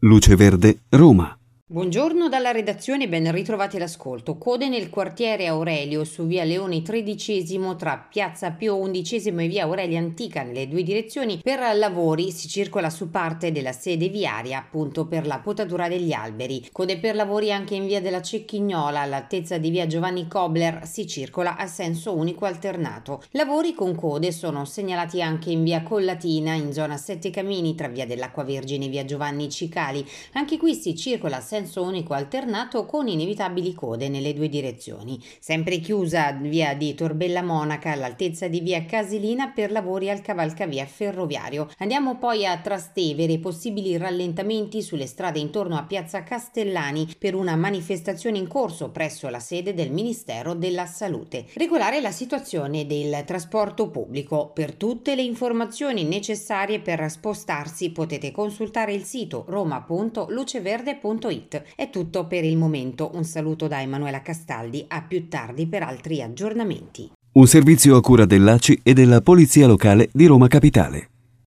Luce Verde, Roma. Buongiorno dalla redazione, ben ritrovati all'ascolto. Code nel quartiere Aurelio su via Leone XIII tra piazza Pio XI e via Aurelia Antica nelle due direzioni. Per lavori si circola su parte della sede viaria, appunto per la potatura degli alberi. Code per lavori anche in via della Cecchignola all'altezza di via Giovanni Kobler, si circola a senso unico alternato. Lavori con code sono segnalati anche in via Collatina in zona Sette Camini tra via dell'Acqua Vergine e via Giovanni Cicali. Anche qui si circola a senso unico alternato con inevitabili code nelle due direzioni. Sempre chiusa via di Torbella Monaca all'altezza di via Casilina per lavori al cavalcavia ferroviario. Andiamo poi a Trastevere, possibili rallentamenti sulle strade intorno a piazza Castellani per una manifestazione in corso presso la sede del Ministero della Salute. Regolare la situazione del trasporto pubblico. Per tutte le informazioni necessarie per spostarsi potete consultare il sito roma.luceverde.it. È tutto per il momento. Un saluto da Emanuela Castaldi, a più tardi per altri aggiornamenti. Un servizio a cura dell'ACI e della Polizia Locale di Roma Capitale.